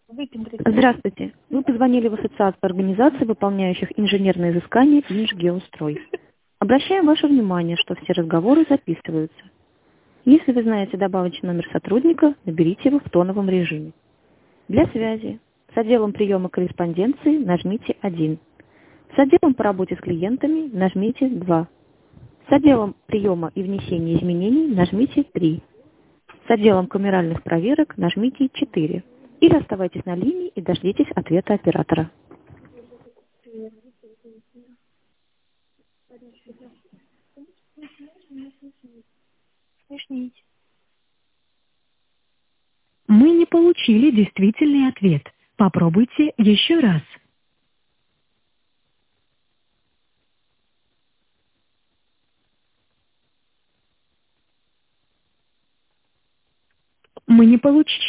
Здравствуйте. Вы позвонили в Ассоциацию организаций, выполняющих инженерные изыскания «Инжгеострой». Обращаем ваше внимание, что все разговоры записываются. Если вы знаете добавочный номер сотрудника, наберите его в тоновом режиме. Для связи с отделом приема корреспонденции нажмите 1. С отделом по работе с клиентами нажмите 2. С отделом приема и внесения изменений нажмите 3. С отделом камеральных проверок нажмите 4. Или оставайтесь на линии и дождитесь ответа оператора. Мы не получили действительный ответ. Попробуйте еще раз. Мы не получили